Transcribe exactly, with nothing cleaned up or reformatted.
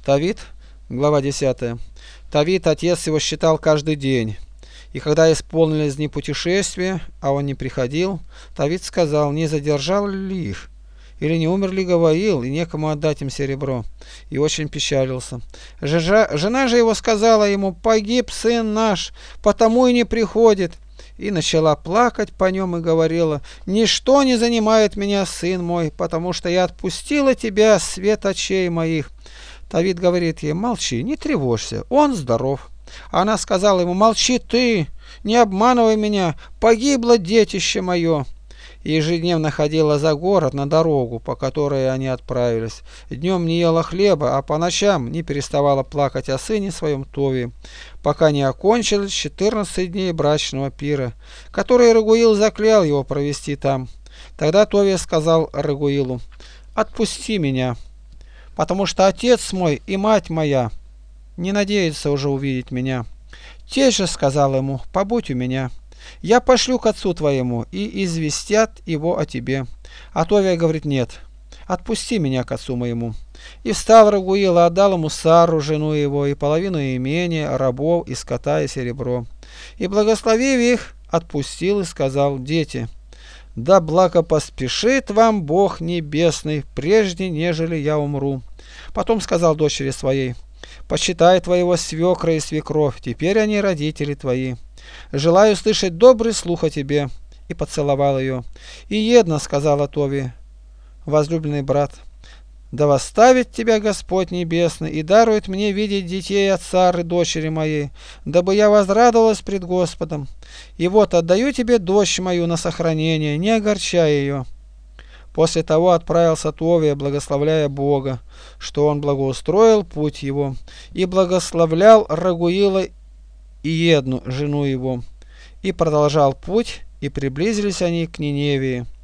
Тавит, глава десятая. Тавит, отец его, считал каждый день. И когда исполнились дни путешествия, а он не приходил, Тавит сказал, не задержал ли их, или не умер ли Гаваил, и некому отдать им серебро. И очень печалился. Жежа, жена же его сказала ему, погиб сын наш, потому и не приходит. И начала плакать по нем и говорила, ничто не занимает меня, сын мой, потому что я отпустила тебя, свет очей моих. Тавит говорит ей, молчи, не тревожься, он здоров. Она сказала ему, молчи ты, не обманывай меня, погибло детище мое. И ежедневно ходила за город на дорогу, по которой они отправились. Днем не ела хлеба, а по ночам не переставала плакать о сыне своем Тове, пока не окончились четырнадцать дней брачного пира, который Рагуил заклял его провести там. Тогда Тове сказал Рагуилу, отпусти меня, потому что отец мой и мать моя не надеются уже увидеть меня. Тесть же сказал ему, побудь у меня. Я пошлю к отцу твоему, и известят его о тебе. А Товия говорит, нет, отпусти меня к отцу моему. И встал Рагуил и отдал ему Сару, жену его, и половину имения, рабов, и скота, и серебро. И, благословив их, отпустил и сказал, дети, да благопоспешит вам Бог Небесный, прежде нежели я умру. Потом сказал дочери своей, почитай твоего свекра и свекровь, теперь они родители твои. Желаю слышать добрый слух о тебе. И поцеловал ее. И едно сказала Тове, возлюбленный брат, да восставит тебя Господь Небесный и дарует мне видеть детей от Сары, дочери моей, дабы я возрадовалась пред Господом. И вот отдаю тебе дочь мою на сохранение, не огорчай ее. После того отправился Товия, благословляя Бога, что он благоустроил путь его, и благословлял Рагуила и Едну, жену его, и продолжал путь, и приблизились они к Ниневии.